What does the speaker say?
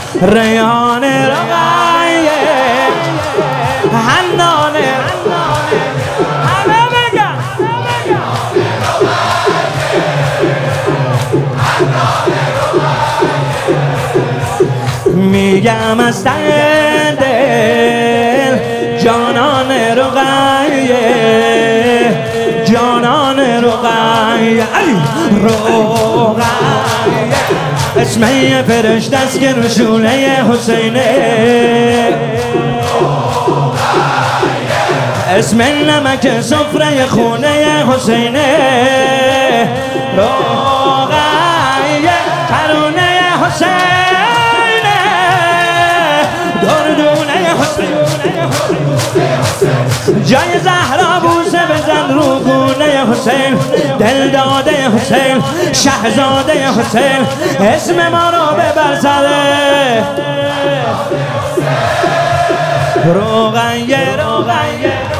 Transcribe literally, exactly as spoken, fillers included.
ریحان رقیه حنان همه بگن میگم از ته دل جانان رقیه جانان رقیه رقیه اسم یه فرشته است که رسوله حسینه اسم نمک سفره خونه حسینه رقیه ترونه حسینه دردونه حسین جای زهرا بوسه بزن رو گونه حسین دل داده حسین شهزاده حسین اسم ما رو ببر سره رقیه رقیه